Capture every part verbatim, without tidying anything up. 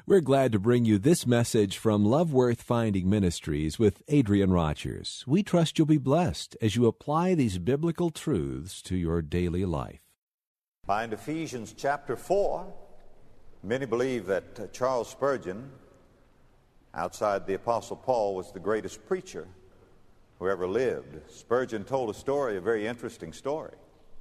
We're glad to bring you this message from Love Worth Finding Ministries with Adrian Rogers. We trust you'll be blessed as you apply these biblical truths to your daily life. Find Ephesians chapter four. Many believe that uh, Charles Spurgeon, outside the Apostle Paul, was the greatest preacher who ever lived. Spurgeon told a story, a very interesting story.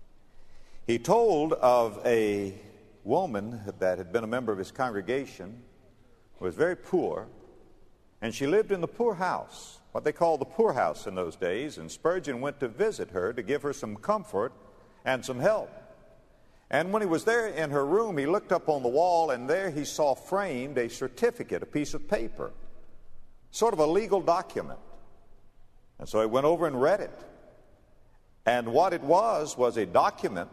He told of a woman that had been a member of his congregation, was very poor, and she lived in the poorhouse, what they called the poorhouse in those days, and Spurgeon went to visit her to give her some comfort and some help. And when he was there in her room, he looked up on the wall, and there he saw framed a certificate, a piece of paper, sort of a legal document. And so he went over and read it. And what it was was a document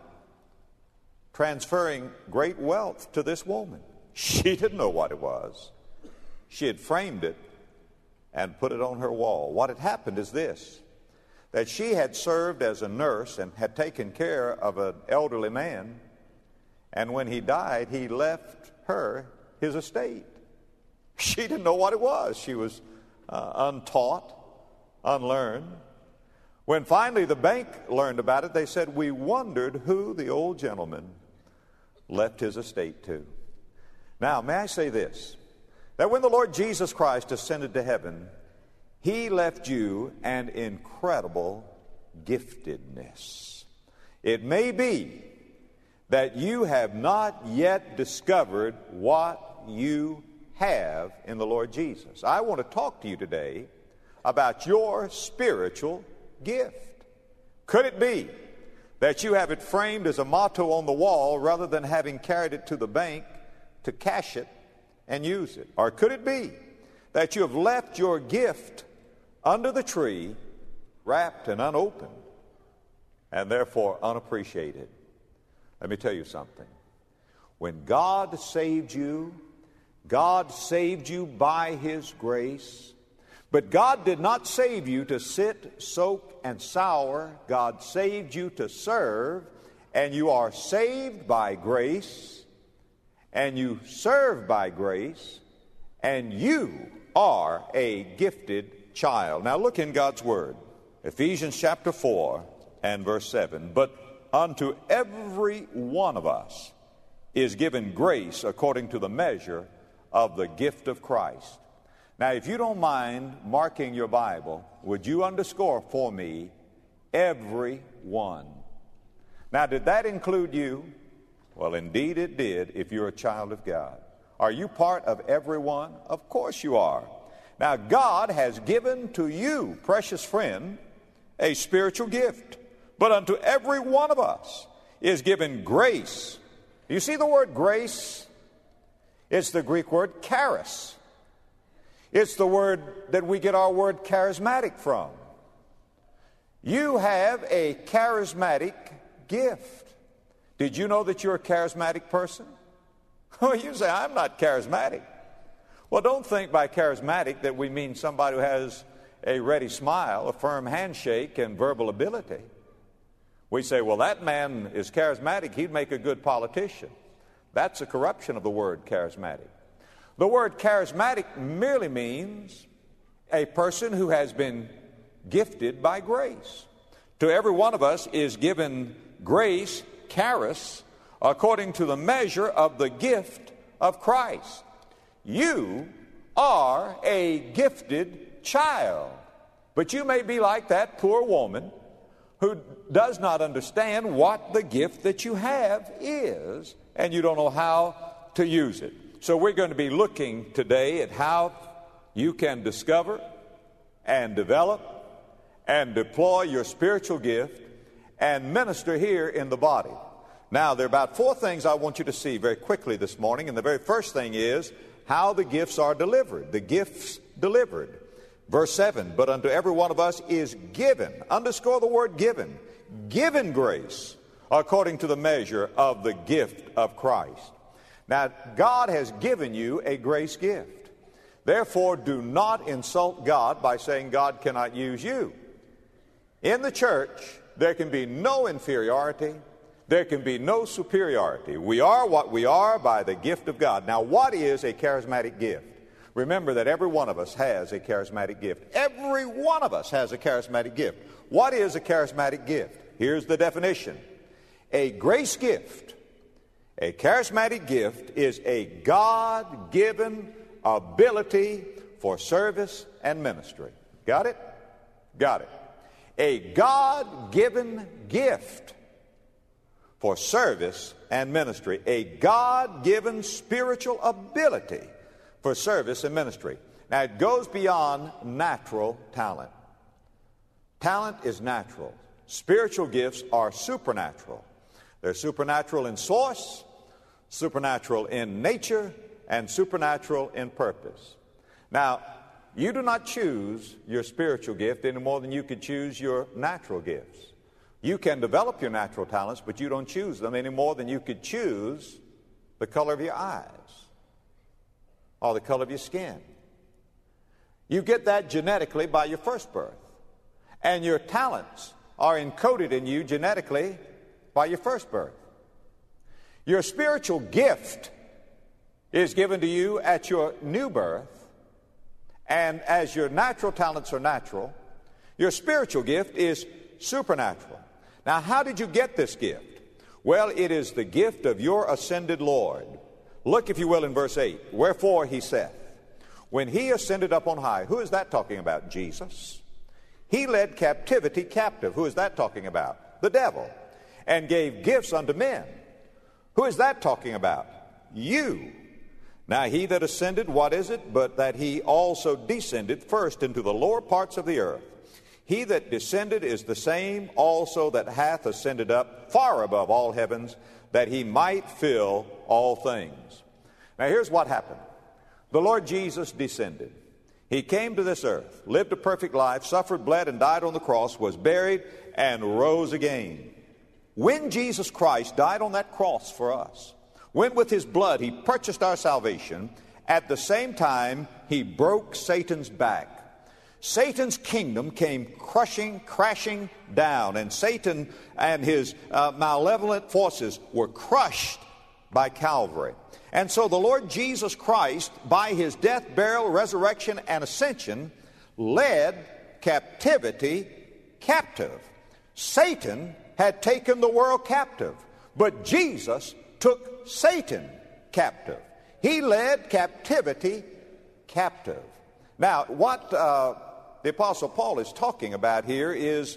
transferring great wealth to this woman. She didn't know what it was. She had framed it and put it on her wall. What had happened is this, that she had served as a nurse and had taken care of an elderly man, and when he died, he left her his estate. She didn't know what it was. She was uh, untaught, unlearned. When finally the bank learned about it, they said, "We wondered who the old gentleman left his estate to." Now, may I say this, that when the Lord Jesus Christ ascended to heaven, he left you an incredible giftedness. It may be that you have not yet discovered what you have in the Lord Jesus. I want to talk to you today about your spiritual gift. Could it be that you have it framed as a motto on the wall rather than having carried it to the bank to cash it and use it? Or could it be that you have left your gift under the tree, wrapped and unopened, and therefore unappreciated? Let me tell you something. When God saved you, God saved you by His grace. But God did not save you to sit, soak, and sour. God saved you to serve, and you are saved by grace, and you serve by grace, and you are a gifted child. Now look in God's Word. Ephesians chapter four and verse seven. But unto every one of us is given grace according to the measure of the gift of Christ. Now, if you don't mind marking your Bible, would you underscore for me, every one? Now, did that include you? Well, indeed it did, if you're a child of God. Are you part of everyone? Of course you are. Now, God has given to you, precious friend, a spiritual gift. But unto every one of us is given grace. You see the word grace? It's the Greek word charis. It's the word that we get our word charismatic from. You have a charismatic gift. Did you know that you're a charismatic person? Oh, you say, "I'm not charismatic." Well, don't think by charismatic that we mean somebody who has a ready smile, a firm handshake, and verbal ability. We say, "Well, that man is charismatic. He'd make a good politician." That's a corruption of the word charismatic. The word charismatic merely means a person who has been gifted by grace. To every one of us is given grace, charis, according to the measure of the gift of Christ. You are a gifted child. But you may be like that poor woman who does not understand what the gift that you have is, and you don't know how to use it. So we're going to be looking today at how you can discover and develop and deploy your spiritual gift and minister here in the body. Now, there are about four things I want you to see very quickly this morning, and the very first thing is how the gifts are delivered. The gifts delivered. Verse seven, but unto every one of us is given, underscore the word given, given grace according to the measure of the gift of Christ. Now, God has given you a grace gift. Therefore, do not insult God by saying God cannot use you. In the church, there can be no inferiority. There can be no superiority. We are what we are by the gift of God. Now, what is a charismatic gift? Remember that every one of us has a charismatic gift. Every one of us has a charismatic gift. What is a charismatic gift? Here's the definition. A grace gift, a charismatic gift, is a God-given ability for service and ministry. Got it? Got it. A God-given gift for service and ministry. A God-given spiritual ability for service and ministry. Now, it goes beyond natural talent. Talent is natural. Spiritual gifts are supernatural. They're supernatural in source, supernatural in nature, and supernatural in purpose. Now, you do not choose your spiritual gift any more than you could choose your natural gifts. You can develop your natural talents, but you don't choose them any more than you could choose the color of your eyes or the color of your skin. You get that genetically by your first birth. And your talents are encoded in you genetically by your first birth. Your spiritual gift is given to you at your new birth. And as your natural talents are natural, your spiritual gift is supernatural. Now, how did you get this gift? Well, it is the gift of your ascended Lord. Look, if you will, in verse eight. Wherefore he saith, when he ascended up on high. Who is that talking about? Jesus. He led captivity captive. Who is that talking about? The devil. And gave gifts unto men. Who is that talking about? You. Now he that ascended, what is it? But that he also descended first into the lower parts of the earth. He that descended is the same also that hath ascended up far above all heavens, that he might fill all things. Now here's what happened. The Lord Jesus descended. He came to this earth, lived a perfect life, suffered, bled, and died on the cross, was buried, and rose again. When Jesus Christ died on that cross for us, when with his blood he purchased our salvation, at the same time he broke Satan's back. Satan's kingdom came crushing, crashing down, and Satan and his uh, malevolent forces were crushed by Calvary. And so the Lord Jesus Christ, by his death, burial, resurrection, and ascension, led captivity captive. Satan had taken the world captive, but Jesus took Satan captive. He led captivity captive. Now, what uh, the Apostle Paul is talking about here is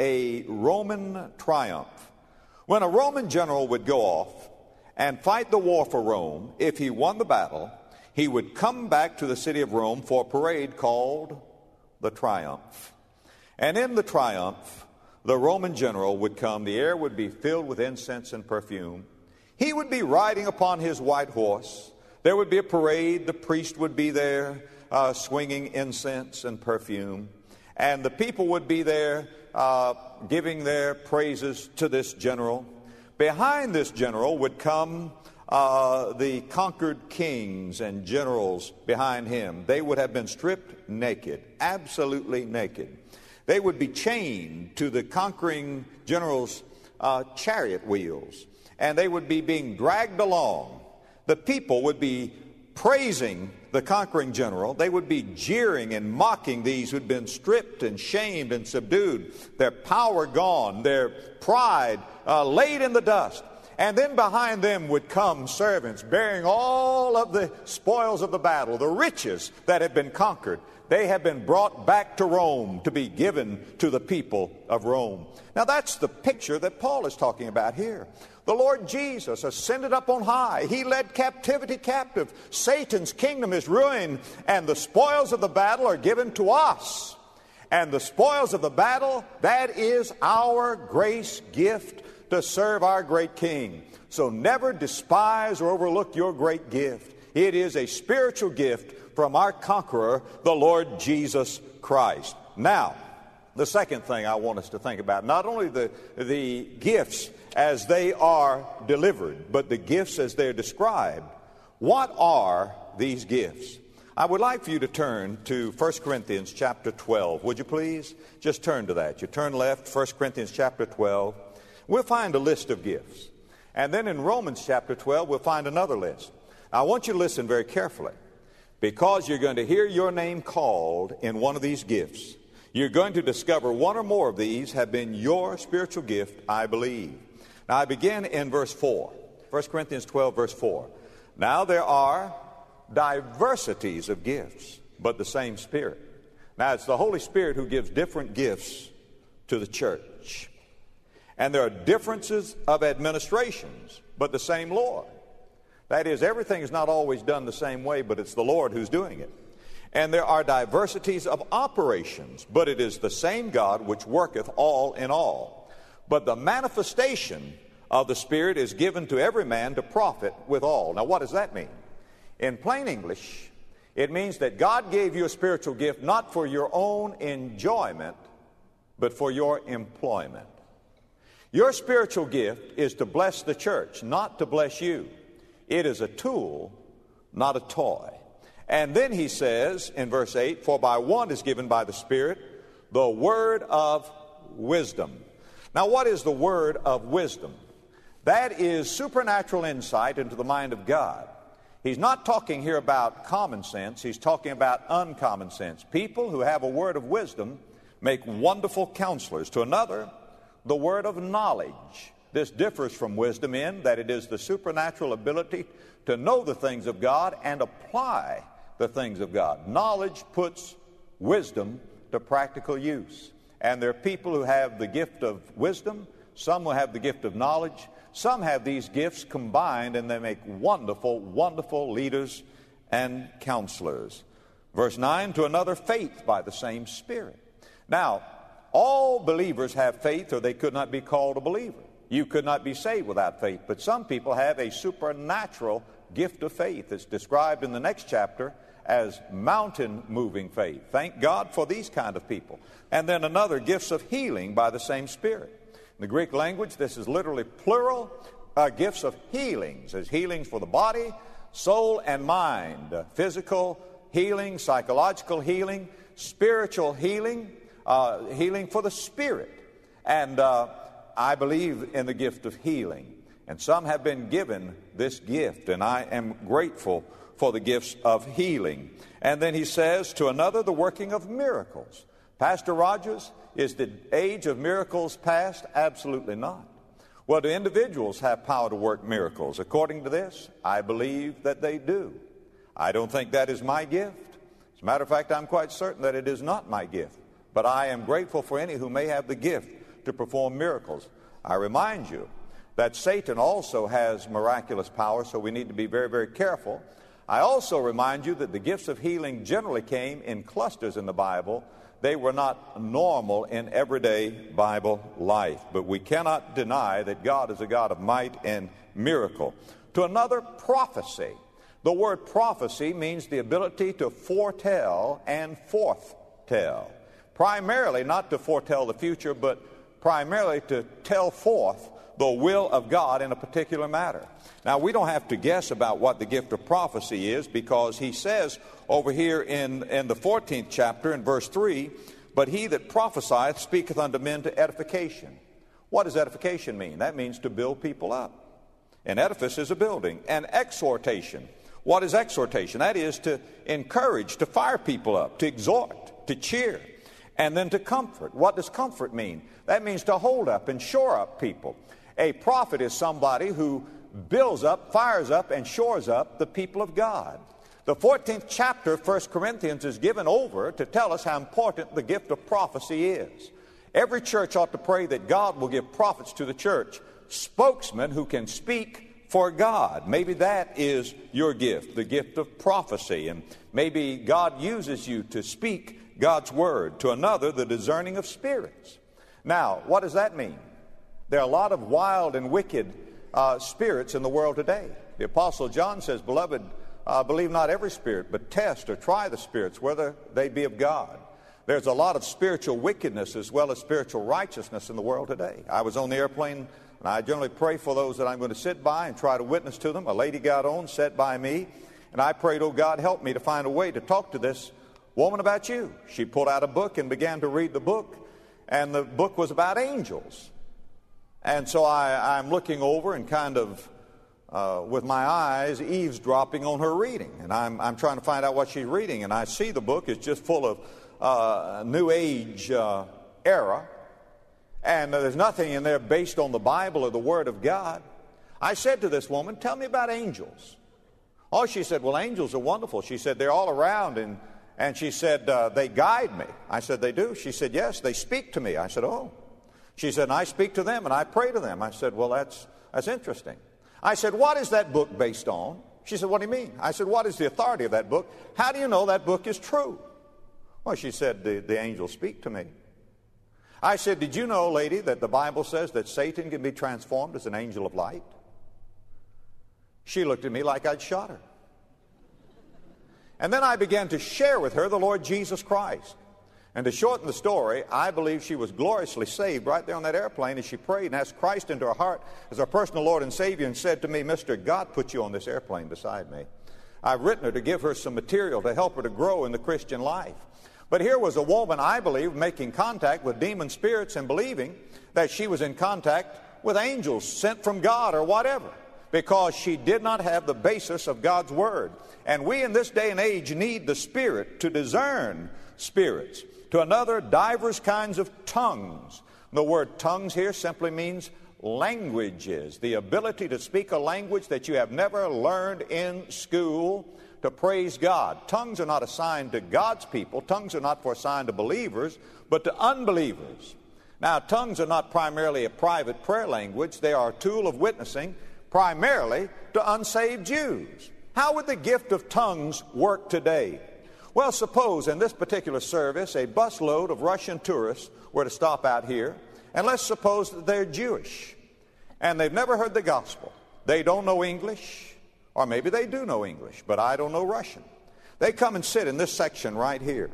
a Roman triumph. When a Roman general would go off and fight the war for Rome, if he won the battle, he would come back to the city of Rome for a parade called the Triumph. And in the Triumph, the Roman general would come. The air would be filled with incense and perfume. He would be riding upon his white horse. There would be a parade. The priest would be there uh, swinging incense and perfume. And the people would be there uh, giving their praises to this general. Behind this general would come uh, the conquered kings and generals behind him. They would have been stripped naked, absolutely naked. They would be chained to the conquering general's uh, chariot wheels, and they would be being dragged along. The people would be praising the conquering general. They would be jeering and mocking these who'd been stripped and shamed and subdued, their power gone, their pride uh, laid in the dust. And then behind them would come servants bearing all of the spoils of the battle, the riches that had been conquered. They have been brought back to Rome to be given to the people of Rome. Now that's the picture that Paul is talking about here. The Lord Jesus ascended up on high. He led captivity captive. Satan's kingdom is ruined, and the spoils of the battle are given to us. And the spoils of the battle, that is our grace gift to serve our great King. So never despise or overlook your great gift. It is a spiritual gift from our conqueror, the Lord Jesus Christ. Now, the second thing I want us to think about, not only the, the gifts as they are delivered, but the gifts as they're described. What are these gifts? I would like for you to turn to First Corinthians chapter twelve. Would you please? Just turn to that. You turn left, First Corinthians chapter twelve. we'll find a list of gifts. And then in Romans chapter twelve, we'll find another list. Now, I want you to listen very carefully, because you're going to hear your name called in one of these gifts. You're going to discover one or more of these have been your spiritual gift, I believe. Now, I begin in verse four. First Corinthians twelve, verse four. Now, there are diversities of gifts, but the same Spirit. Now, it's the Holy Spirit who gives different gifts to the church. And there are differences of administrations, but the same Lord. That is, everything is not always done the same way, but it's the Lord who's doing it. And there are diversities of operations, but it is the same God which worketh all in all. But the manifestation of the Spirit is given to every man to profit withal. Now, what does that mean? In plain English, it means that God gave you a spiritual gift not for your own enjoyment, but for your employment. Your spiritual gift is to bless the church, not to bless you. It is a tool, not a toy. And then he says in verse eight, for by one is given by the Spirit the word of wisdom. Now, what is the word of wisdom? That is supernatural insight into the mind of God. He's not talking here about common sense. He's talking about uncommon sense. People who have a word of wisdom make wonderful counselors. To another, the word of knowledge. This differs from wisdom in that it is the supernatural ability to know the things of God and apply the things of God. Knowledge puts wisdom to practical use. And there are people who have the gift of wisdom. Some will have the gift of knowledge. Some have these gifts combined, and they make wonderful, wonderful leaders and counselors. Verse nine, to another, faith by the same Spirit. Now, all believers have faith, or they could not be called a believer. You could not be saved without faith. But some people have a supernatural gift of faith. It's described in the next chapter as mountain-moving faith. Thank God for these kind of people. And then another, gifts of healing by the same Spirit. In the Greek language, this is literally plural, uh, gifts of healings. There's healings for the body, soul, and mind. Uh, physical healing, psychological healing, spiritual healing, uh, healing for the spirit. And uh, I believe in the gift of healing. And some have been given this gift, and I am grateful for the gifts of healing. And then he says, to another, the working of miracles. Pastor Rogers, is the age of miracles past? Absolutely not. Well, do individuals have power to work miracles? According to this, I believe that they do. I don't think that is my gift. As a matter of fact, I'm quite certain that it is not my gift. But I am grateful for any who may have the gift to perform miracles. I remind you that Satan also has miraculous power, so we need to be very, very careful. I also remind you that the gifts of healing generally came in clusters in the Bible. They were not normal in everyday Bible life. But we cannot deny that God is a God of might and miracle. To another, prophecy. The word prophecy means the ability to foretell and forthtell. Primarily not to foretell the future, but primarily to tell forth the will of God in a particular matter. Now, we don't have to guess about what the gift of prophecy is, because he says over here in, in the fourteenth chapter in verse three, but he that prophesieth speaketh unto men to edification. What does edification mean? That means to build people up. An edifice is a building. And exhortation. What is exhortation? That is to encourage, to fire people up, to exhort, to cheer, and then to comfort. What does comfort mean? That means to hold up and shore up people. A prophet is somebody who builds up, fires up, and shores up the people of God. The fourteenth chapter of First Corinthians is given over to tell us how important the gift of prophecy is. Every church ought to pray that God will give prophets to the church, spokesmen who can speak for God. Maybe that is your gift, the gift of prophecy, and maybe God uses you to speak God's word. To another, the discerning of spirits. Now, what does that mean? There are a lot of wild and wicked uh, spirits in the world today. The Apostle John says, Beloved, uh, believe not every spirit, but test or try the spirits, whether they be of God. There's a lot of spiritual wickedness as well as spiritual righteousness in the world today. I was on the airplane, and I generally pray for those that I'm going to sit by and try to witness to them. A lady got on, sat by me, and I prayed, oh, God, help me to find a way to talk to this woman about you. She pulled out a book and began to read the book, and the book was about angels. And so I, I'm looking over and kind of, uh, with my eyes, eavesdropping on her reading. And I'm, I'm trying to find out what she's reading. And I see the book is just full of uh, New Age uh, era. And there's nothing in there based on the Bible or the Word of God. I said to this woman, tell me about angels. Oh, she said, well, angels are wonderful. She said, they're all around. And, and she said, uh, they guide me. I said, they do? She said, yes, they speak to me. I said, oh. She said, and I speak to them and I pray to them. I said, well, that's, that's interesting. I said, what is that book based on? She said, what do you mean? I said, what is the authority of that book? How do you know that book is true? Well, she said, the, the angels speak to me. I said, did you know, lady, that the Bible says that Satan can be transformed as an angel of light? She looked at me like I'd shot her. And then I began to share with her the Lord Jesus Christ. And to shorten the story, I believe she was gloriously saved right there on that airplane as she prayed and asked Christ into her heart as her personal Lord and Savior and said to me, Mister, God put you on this airplane beside me. I've written her to give her some material to help her to grow in the Christian life. But here was a woman, I believe, making contact with demon spirits and believing that she was in contact with angels sent from God or whatever, because she did not have the basis of God's Word. And we in this day and age need the Spirit to discern spirits. To another, divers kinds of tongues. The word tongues here simply means languages, the ability to speak a language that you have never learned in school, to praise God. Tongues are not assigned to God's people. Tongues are not for assigned to believers, but to unbelievers. Now, tongues are not primarily a private prayer language. They are a tool of witnessing primarily to unsaved Jews. How would the gift of tongues work today? Well, suppose in this particular service a busload of Russian tourists were to stop out here, and let's suppose that they're Jewish, and they've never heard the gospel. They don't know English, or maybe they do know English, but I don't know Russian. They come and sit in this section right here.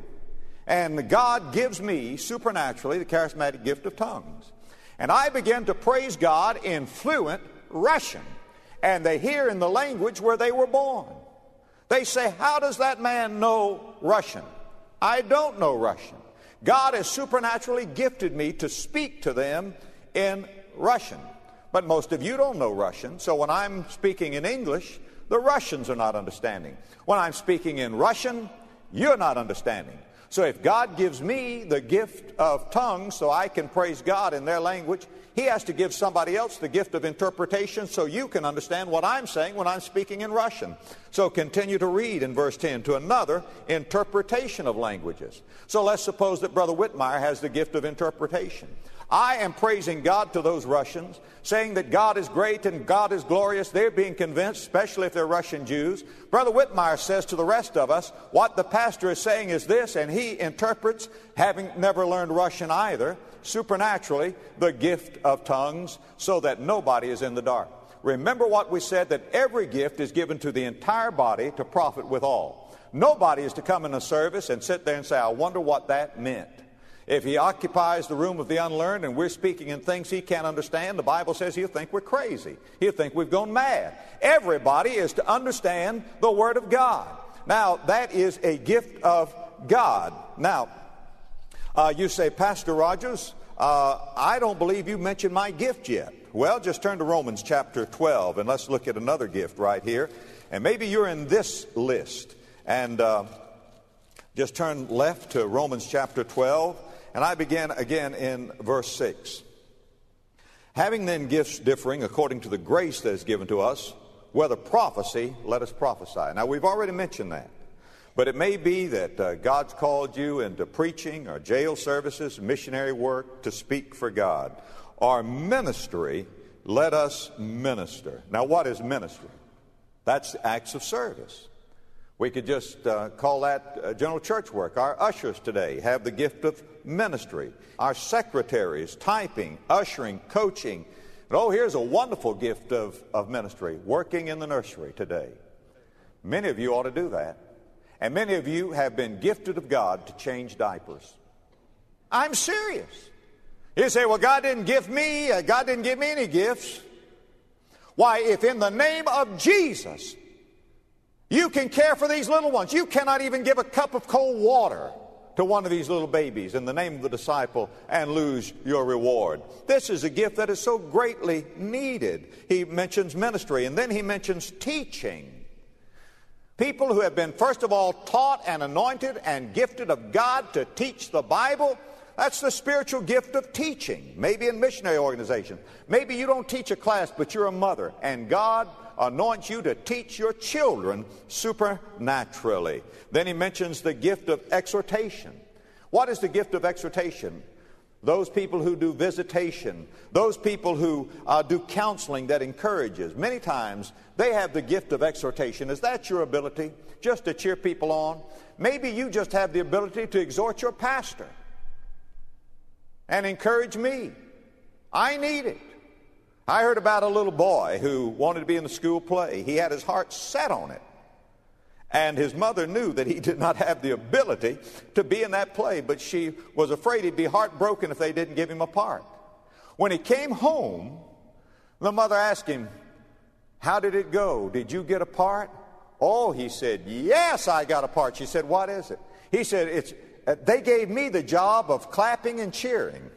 And God gives me, supernaturally, the charismatic gift of tongues. And I begin to praise God in fluent Russian. And they hear in the language where they were born. They say, how does that man know Russian? I don't know Russian. God has supernaturally gifted me to speak to them in Russian. But most of you don't know Russian, so when I'm speaking in English, the Russians are not understanding. When I'm speaking in Russian, you're not understanding. So if God gives me the gift of tongues so I can praise God in their language, He has to give somebody else the gift of interpretation so you can understand what I'm saying when I'm speaking in Russian. So continue to read in verse ten, to another, interpretation of languages. So let's suppose that Brother Whitmire has the gift of interpretation. I am praising God to those Russians, saying that God is great and God is glorious. They're being convinced, especially if they're Russian Jews. Brother Whitmire says to the rest of us, what the pastor is saying is this, and he interprets, having never learned Russian either, supernaturally, the gift of tongues, so that nobody is in the dark. Remember what we said, that every gift is given to the entire body to profit withal. Nobody is to come in a service and sit there and say, I wonder what that meant. If he occupies the room of the unlearned and we're speaking in things he can't understand, the Bible says he'll think we're crazy. He'll think we've gone mad. Everybody is to understand the Word of God. Now, that is a gift of God. Now, uh, you say, Pastor Rogers, uh, I don't believe you mentioned my gift yet. Well, just turn to Romans chapter twelve, and let's look at another gift right here. And maybe you're in this list. And uh, just turn left to Romans chapter twelve. And I begin again in verse six. Having then gifts differing according to the grace that is given to us, whether prophecy, let us prophesy. Now, we've already mentioned that. But it may be that uh, God's called you into preaching or jail services, missionary work, to speak for God. Or ministry, let us minister. Now, what is ministry? That's acts of service. We could just uh, call that uh, general church work. Our ushers today have the gift of ministry. Our secretaries, typing, ushering, coaching. And oh, here's a wonderful gift of, of ministry, working in the nursery today. Many of you ought to do that. And many of you have been gifted of God to change diapers. I'm serious. You say, well, God didn't give me, uh, God didn't give me any gifts. Why, if in the name of Jesus you can care for these little ones, you cannot even give a cup of cold water to one of these little babies in the name of the disciple and lose your reward. This is a gift that is so greatly needed. He mentions ministry, and then he mentions teaching. People who have been, first of all, taught and anointed and gifted of God to teach the Bible. That's the spiritual gift of teaching. Maybe in missionary organizations. Maybe you don't teach a class, but you're a mother, and God anoints you to teach your children supernaturally. Then he mentions the gift of exhortation. What is the gift of exhortation? Those people who do visitation, those people who uh, do counseling that encourages. Many times they have the gift of exhortation. Is that your ability, just to cheer people on? Maybe you just have the ability to exhort your pastor and encourage me. I need it. I heard about a little boy who wanted to be in the school play. He had his heart set on it. And his mother knew that he did not have the ability to be in that play, but she was afraid he'd be heartbroken if they didn't give him a part. When he came home, the mother asked him, "How did it go? Did you get a part?" "Oh," he said, "yes, I got a part." She said, "What is it?" He said, "It's uh, they gave me the job of clapping and cheering."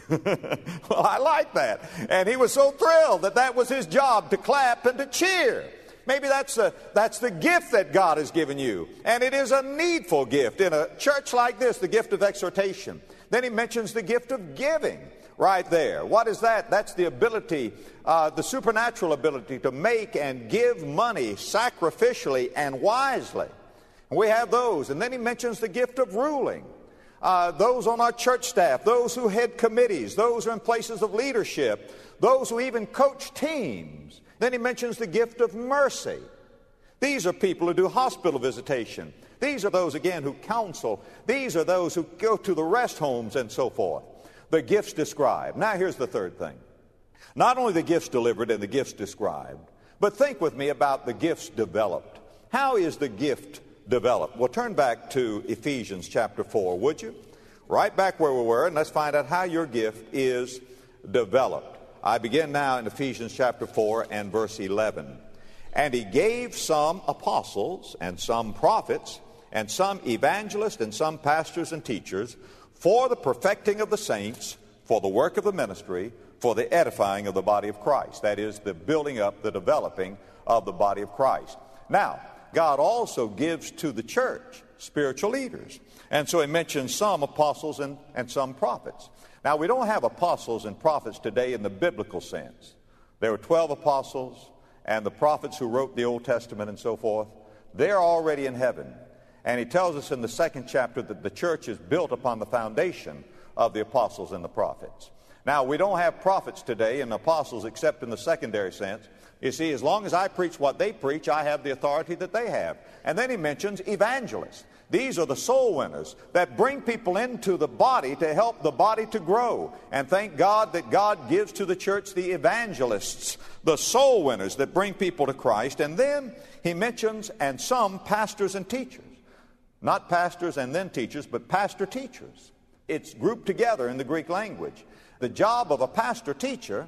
Well, I like that. And he was so thrilled that that was his job, to clap and to cheer. Maybe that's, a, that's the gift that God has given you. And it is a needful gift in a church like this, the gift of exhortation. Then he mentions the gift of giving right there. What is that? That's the ability, uh, the supernatural ability to make and give money sacrificially and wisely. And we have those. And then he mentions the gift of ruling. Uh, those on our church staff, those who head committees, those who are in places of leadership, those who even coach teams. Then he mentions the gift of mercy. These are people who do hospital visitation. These are those, again, who counsel. These are those who go to the rest homes and so forth. The gifts described. Now here's the third thing. Not only the gifts delivered and the gifts described, but think with me about the gifts developed. How is the gift developed? Well, turn back to Ephesians chapter four, would you? Right back where we were, and let's find out how your gift is developed. I begin now in Ephesians chapter four and verse eleven. "And he gave some apostles, and some prophets, and some evangelists, and some pastors and teachers, for the perfecting of the saints, for the work of the ministry, for the edifying of the body of Christ." That is, the building up, the developing of the body of Christ. Now, God also gives to the church spiritual leaders. And so he mentions some apostles and, and some prophets. Now, we don't have apostles and prophets today in the biblical sense. There were twelve apostles, and the prophets who wrote the Old Testament and so forth, they're already in heaven. And he tells us in the second chapter that the church is built upon the foundation of the apostles and the prophets. Now, we don't have prophets today and apostles except in the secondary sense. You see, as long as I preach what they preach, I have the authority that they have. And then he mentions evangelists. These are the soul winners that bring people into the body to help the body to grow. And thank God that God gives to the church the evangelists, the soul winners that bring people to Christ. And then he mentions, and some pastors and teachers. Not pastors and then teachers, but pastor-teachers. It's grouped together in the Greek language. The job of a pastor-teacher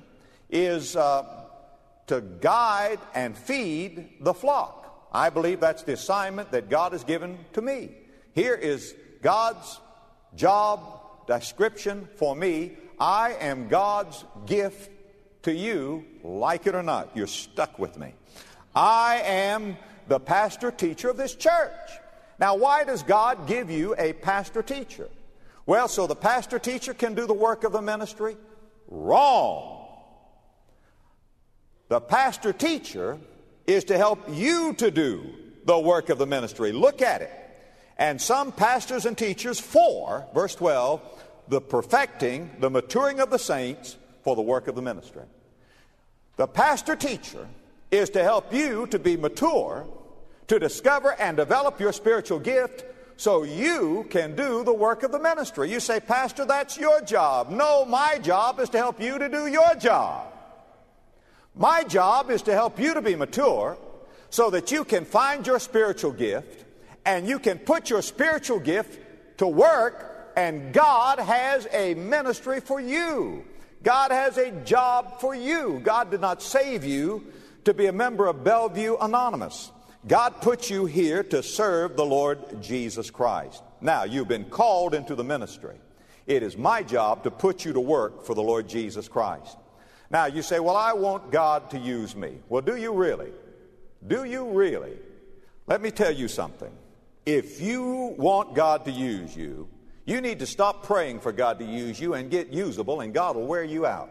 is uh, to guide and feed the flock. I believe that's the assignment that God has given to me. Here is God's job description for me. I am God's gift to you, like it or not. You're stuck with me. I am the pastor-teacher of this church. Now, why does God give you a pastor-teacher? Well, so the pastor-teacher can do the work of the ministry? Wrong. The pastor-teacher is to help you to do the work of the ministry. Look at it. And some pastors and teachers for, verse twelve, the perfecting, the maturing of the saints for the work of the ministry. The pastor-teacher is to help you to be mature, to discover and develop your spiritual gift so you can do the work of the ministry. You say, Pastor, that's your job. No, my job is to help you to do your job. My job is to help you to be mature so that you can find your spiritual gift and you can put your spiritual gift to work, and God has a ministry for you. God has a job for you. God did not save you to be a member of Bellevue Anonymous. God put you here to serve the Lord Jesus Christ. Now, you've been called into the ministry. It is my job to put you to work for the Lord Jesus Christ. Now, you say, well, I want God to use me. Well, do you really? Do you really? Let me tell you something. If you want God to use you, you need to stop praying for God to use you and get usable, and God will wear you out.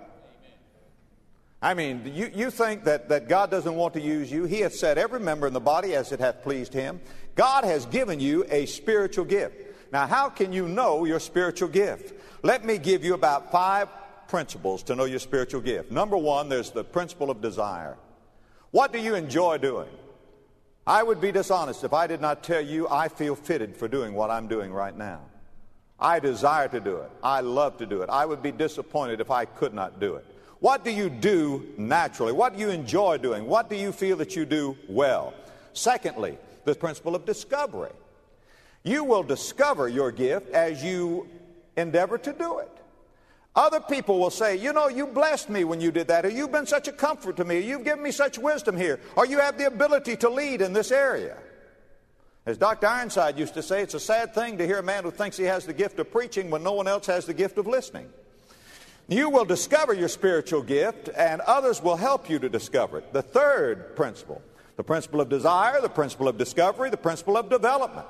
I mean, you, you think that, that God doesn't want to use you. He hath set every member in the body as it hath pleased him. God has given you a spiritual gift. Now, how can you know your spiritual gift? Let me give you about five principles to know your spiritual gift. Number one, there's the principle of desire. What do you enjoy doing? I would be dishonest if I did not tell you I feel fitted for doing what I'm doing right now. I desire to do it. I love to do it. I would be disappointed if I could not do it. What do you do naturally? What do you enjoy doing? What do you feel that you do well? Secondly, the principle of discovery. You will discover your gift as you endeavor to do it. Other people will say, you know, you blessed me when you did that, or you've been such a comfort to me, or you've given me such wisdom here, or you have the ability to lead in this area. As Doctor Ironside used to say, it's a sad thing to hear a man who thinks he has the gift of preaching when no one else has the gift of listening. You will discover your spiritual gift, and others will help you to discover it. The third principle, the principle of desire, the principle of discovery, the principle of development.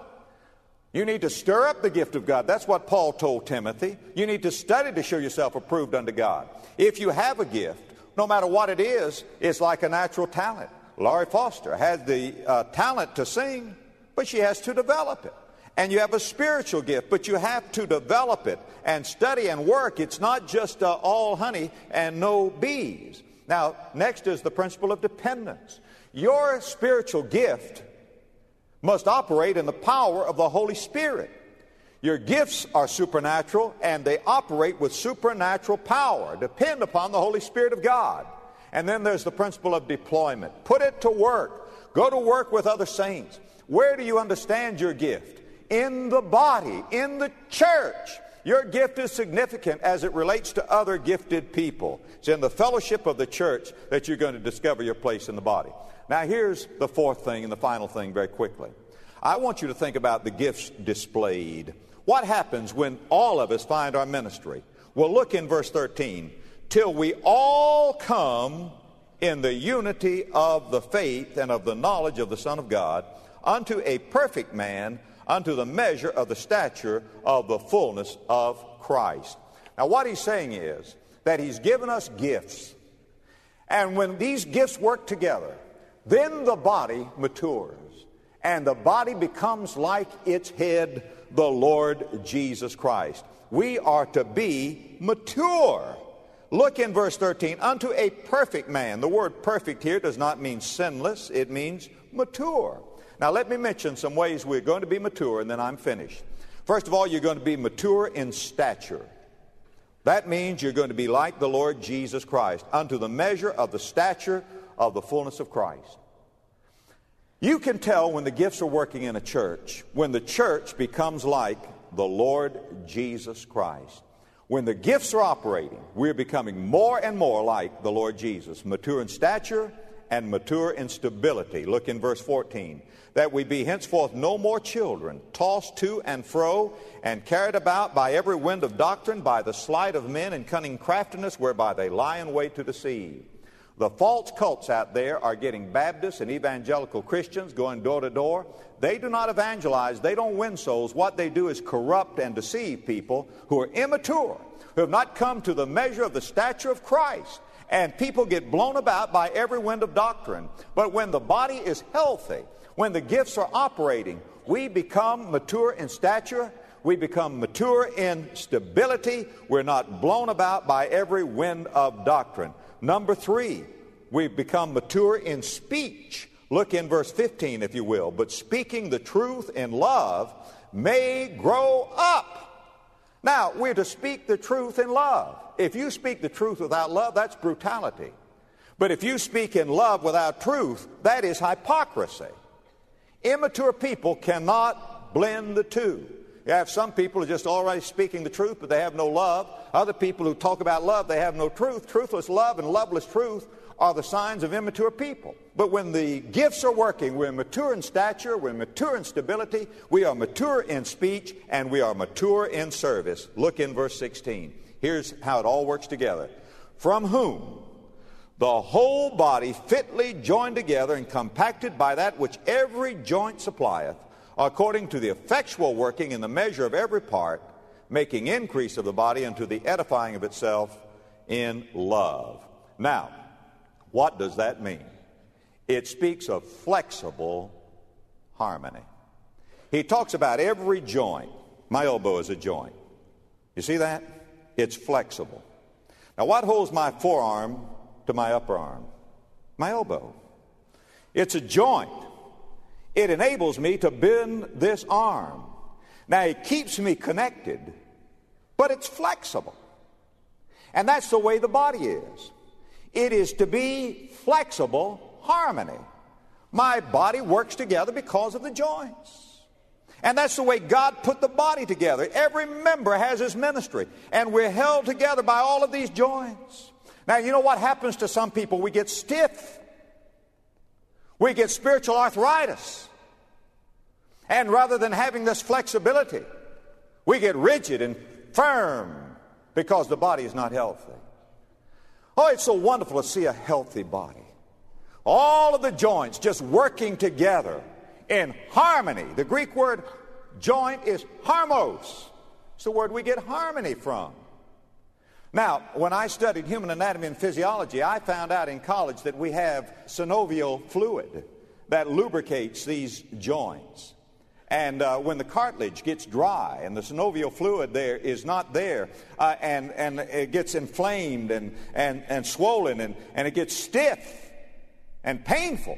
You need to stir up the gift of God. That's what Paul told Timothy. You need to study to show yourself approved unto God. If you have a gift, no matter what it is, it's like a natural talent. Laurie Foster had the uh, talent to sing, but she has to develop it. And you have a spiritual gift, but you have to develop it and study and work. It's not just uh, all honey and no bees. Now, next is the principle of dependence. Your spiritual gift must operate in the power of the Holy Spirit. Your gifts are supernatural, and they operate with supernatural power. Depend upon the Holy Spirit of God. And then there's the principle of deployment. Put it to work. Go to work with other saints. Where do you understand your gift? In the body, in the church. Your gift is significant as it relates to other gifted people. It's in the fellowship of the church that you're going to discover your place in the body. Now, here's the fourth thing and the final thing very quickly. I want you to think about the gifts displayed. What happens when all of us find our ministry? Well, look in verse thirteen. Till we all come in the unity of the faith and of the knowledge of the Son of God, unto a perfect man, unto the measure of the stature of the fullness of Christ. Now, what he's saying is that he's given us gifts. And when these gifts work together, then the body matures. And the body becomes like its head, the Lord Jesus Christ. We are to be mature. Look in verse thirteen. Unto a perfect man. The word perfect here does not mean sinless. It means mature. Now, let me mention some ways we're going to be mature, and then I'm finished. First of all, you're going to be mature in stature. That means you're going to be like the Lord Jesus Christ, unto the measure of the stature of the fullness of Christ. You can tell when the gifts are working in a church, when the church becomes like the Lord Jesus Christ. When the gifts are operating, we're becoming more and more like the Lord Jesus, mature in stature and mature in stability. Look in verse fourteen. That we be henceforth no more children, tossed to and fro, and carried about by every wind of doctrine, by the sleight of men and cunning craftiness, whereby they lie in wait to deceive. The false cults out there are getting Baptists and evangelical Christians going door to door. They do not evangelize. They don't win souls. What they do is corrupt and deceive people who are immature, who have not come to the measure of the stature of Christ. And people get blown about by every wind of doctrine. But when the body is healthy, when the gifts are operating, we become mature in stature. We become mature in stability. We're not blown about by every wind of doctrine. Number three, we become mature in speech. Look in verse fifteen, if you will. But speaking the truth in love may grow up. Now, we're to speak the truth in love. If you speak the truth without love, that's brutality. But if you speak in love without truth, that is hypocrisy. Immature people cannot blend the two. You have some people who are just already speaking the truth, but they have no love. Other people who talk about love, they have no truth. Truthless love and loveless truth are the signs of immature people. But when the gifts are working, we're mature in stature, we're mature in stability, we are mature in speech, and we are mature in service. Look in verse sixteen. Here's how it all works together. From whom the whole body fitly joined together and compacted by that which every joint supplieth, according to the effectual working in the measure of every part, making increase of the body unto the edifying of itself in love. Now, what does that mean? It speaks of flexible harmony. He talks about every joint. My elbow is a joint. You see that? It's flexible. Now, what holds my forearm to my upper arm? My elbow. It's a joint. It enables me to bend this arm. Now, it keeps me connected, but it's flexible. And that's the way the body is. It is to be flexible harmony. My body works together because of the joints. And that's the way God put the body together. Every member has his ministry, and we're held together by all of these joints. Now, you know what happens to some people? We get stiff. We get spiritual arthritis. And rather than having this flexibility, we get rigid and firm because the body is not healthy. Oh, it's so wonderful to see a healthy body. All of the joints just working together in harmony. The Greek word joint is harmos. It's the word we get harmony from. Now, when I studied human anatomy and physiology, I found out in college that we have synovial fluid that lubricates these joints. And uh, when the cartilage gets dry and the synovial fluid there is not there, uh, and, and it gets inflamed and, and, and swollen and, and it gets stiff and painful,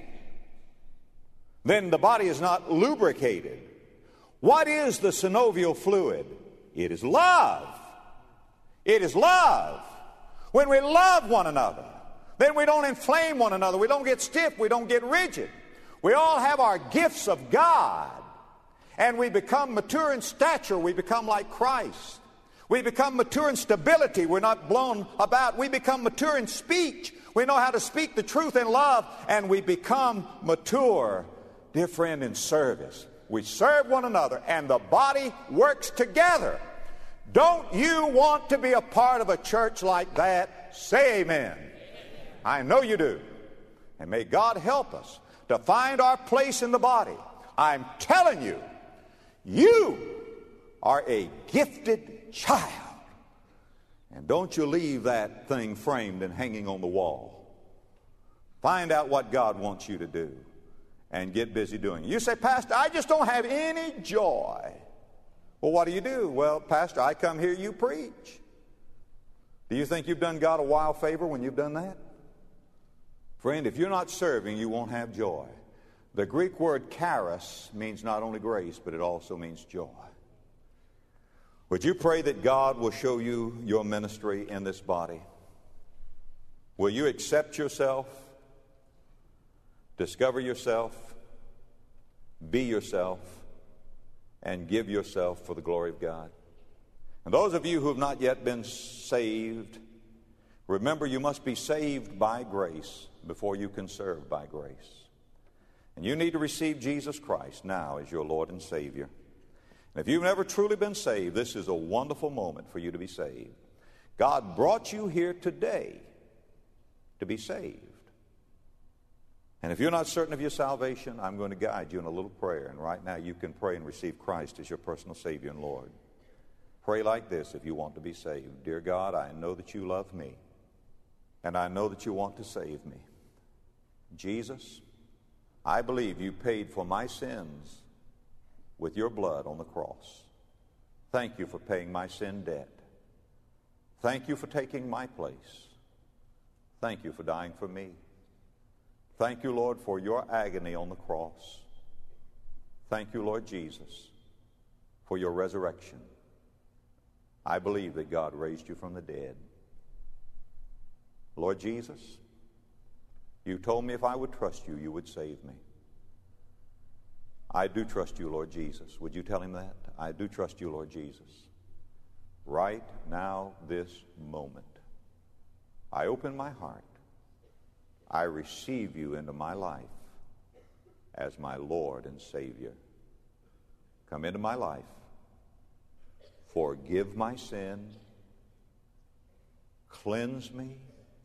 then the body is not lubricated. What is the synovial fluid? It is love. It is love. When we love one another, then we don't inflame one another. We don't get stiff. We don't get rigid. We all have our gifts of God. And we become mature in stature. We become like Christ. We become mature in stability. We're not blown about. We become mature in speech. We know how to speak the truth in love. And we become mature, dear friend, in service. We serve one another, and the body works together. Don't you want to be a part of a church like that? Say amen. Amen. I know you do. And may God help us to find our place in the body. I'm telling you, you are a gifted child. And don't you leave that thing framed and hanging on the wall. Find out what God wants you to do and get busy doing it. You say, Pastor, I just don't have any joy. Well, what do you do? Well, Pastor, I come here, you preach. Do you think you've done God a wild favor when you've done that? Friend, if you're not serving, you won't have joy. The Greek word charis means not only grace, but it also means joy. Would you pray that God will show you your ministry in this body? Will you accept yourself, discover yourself, be yourself, and give yourself for the glory of God? And those of you who have not yet been saved, remember you must be saved by grace before you can serve by grace. And you need to receive Jesus Christ now as your Lord and Savior. And if you've never truly been saved, this is a wonderful moment for you to be saved. God brought you here today to be saved. And if you're not certain of your salvation, I'm going to guide you in a little prayer. And right now you can pray and receive Christ as your personal Savior and Lord. Pray like this if you want to be saved. Dear God, I know that you love me, and I know that you want to save me. Jesus, I believe you paid for my sins with your blood on the cross. Thank you for paying my sin debt. Thank you for taking my place. Thank you for dying for me. Thank you, Lord, for your agony on the cross. Thank you, Lord Jesus, for your resurrection. I believe that God raised you from the dead. Lord Jesus, you told me if I would trust you, you would save me. I do trust you, Lord Jesus. Would you tell him that? I do trust you, Lord Jesus. Right now, this moment, I open my heart I receive you into my life as my Lord and Savior. Come into my life. Forgive my sin. Cleanse me.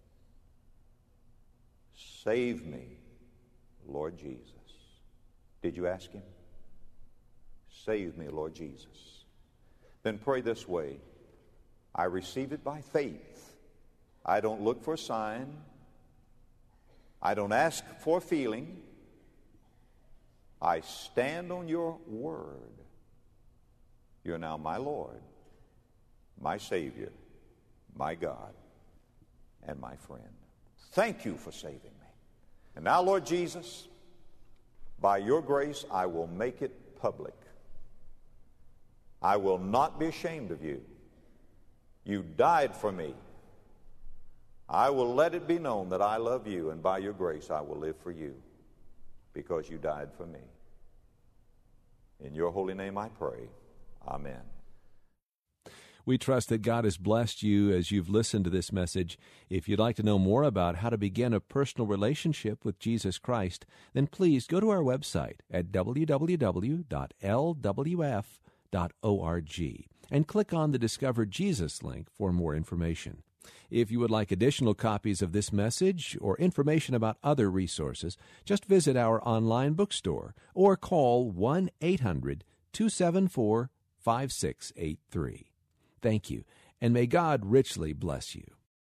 Save me, Lord Jesus. Did you ask him? Save me, Lord Jesus. Then pray this way. I receive it by faith. I don't look for a sign. I don't ask for a feeling. I stand on your word. You're now my Lord, my Savior, my God, and my friend. Thank you for saving me. And now, Lord Jesus, by your grace, I will make it public. I will not be ashamed of you. You died for me. I will let it be known that I love you, and by your grace, I will live for you because you died for me. In your holy name I pray. Amen. We trust that God has blessed you as you've listened to this message. If you'd like to know more about how to begin a personal relationship with Jesus Christ, then please go to our website at w w w dot l w f dot org and click on the Discover Jesus link for more information. If you would like additional copies of this message or information about other resources, just visit our online bookstore or call one eight hundred two seven four five six eight three. Thank you, and may God richly bless you.